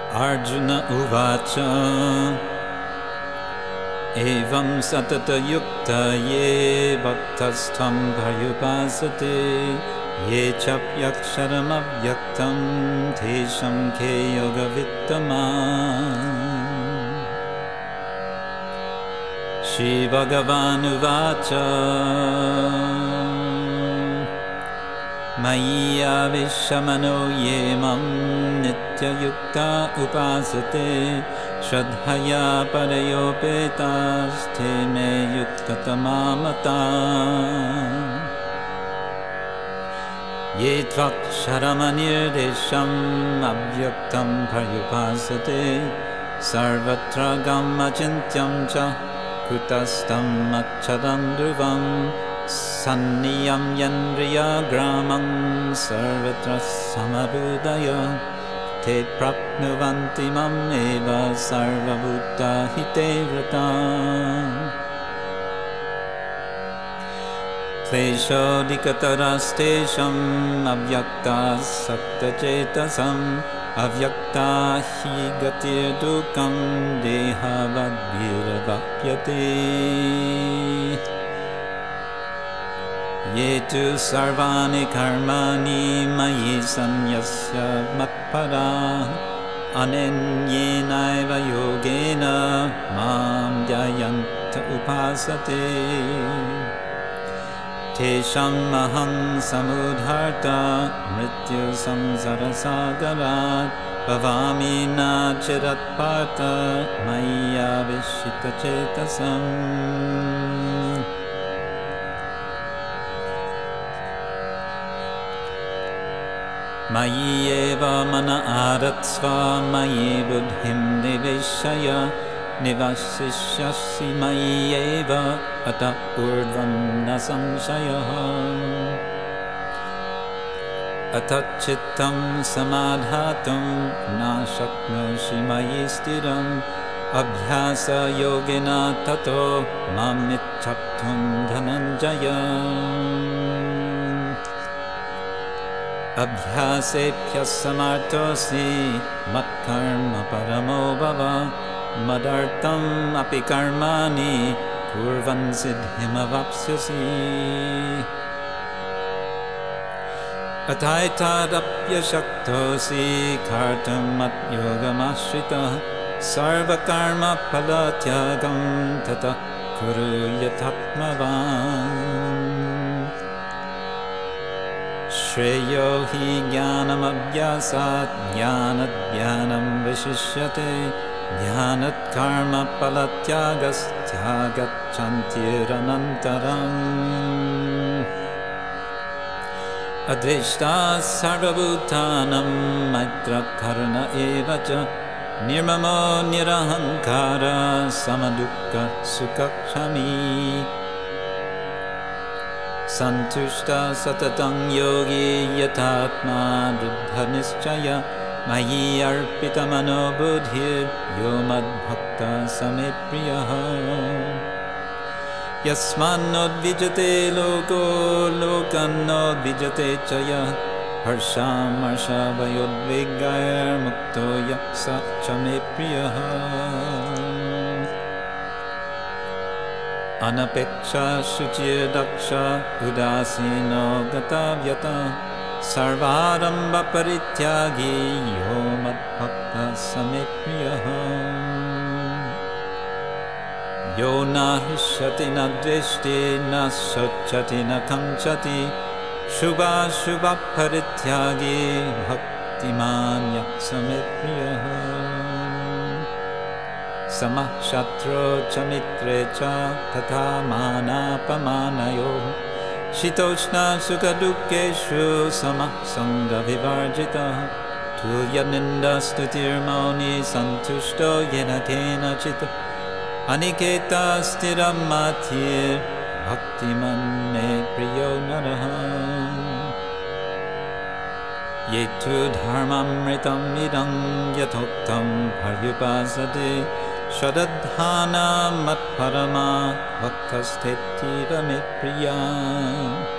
Arjuna Uvacha Evam Satata Yukta Ye Bhaktastham Bhayupasate Ye Chapyaksharam Avyaktam Tesham Ke Yoga Vittama Shri Bhagavan Uvacha Maya Vishamano Yemam Nitya Yukta Upasate Shradhaya Parayopetas Te Me Yukta Tamamata Ye Tvaksharamanirdesham Avyaktam Paryupasate Sarvatra Gammachintyam Cha Kutastam Achadam Dhruvam Sanniyam Yandriya Gramam Sarvatra Samabudaya Te Prapnuvanti Mam Eva Sarvabhuta Hite Vratam Kleshodikatarastesham Avyakta Sakta Chetasam Avyakta Hi Gatir Dukam Deha Vadviravapyate Ye tu sarvani karmani mayi sanyasya matpara anenyenaiva yogena mam dhyayanta upasate tesham aham samudharta mrityu samsara sagarat bhavami na chirat partha maya vishita chetasam Mayi eva mana aratsva mayi buddhim niveshaya nivasishyasi mayi eva ata urdvam na samshayaha atachittam samadhatum na shaknoshi mayi stiram abhyasa yogena tato mamichaptum dhananjaya Abhyasebhya samartosi matkarma paramo bhava madartam api karmani kurvan siddhim avapsyasi ataitadapya shaktosi kartam mat yogamashrita sarva karma palatyagam tata kuru yatatmavan Shreyo hi jnanam abhyasat jnanat jnanam vishishyate jnanat karma palatyagas tyagat chantiranantaram Adveshta sarvabhutanam maitra karuna evacha nirmamo nirahankara samadukka sukakshami Santushta satatang yogi yatatma druddha nischaya mayi arpita mano buddhir yomad bhakta samepriyaha yasmanodvijate loko lokannodvijate chaya harsham harshavayodvegayar mukto yaksa chamepriyaha Anapeksha shuchir daksha udasino gatavyata sarvaramba parityagi yo madbhakta samepriyaha yo na hishyati na dveshti na shochati na kamchati shubha shubha parityagi bhaktiman yak samepriyaha Samah shatro cha mitre cha tatha manapamanayo Shitoshna sukha dukkeshu samah sangha vivarjita Tulya ninda stutir mauni santushto yena kena chita Aniketa stiram matir bhaktiman me priyo naraha Yetu dharmamritam idam yathoktam bharyupasate Shadadhana matparama bhaktasthetiva me priya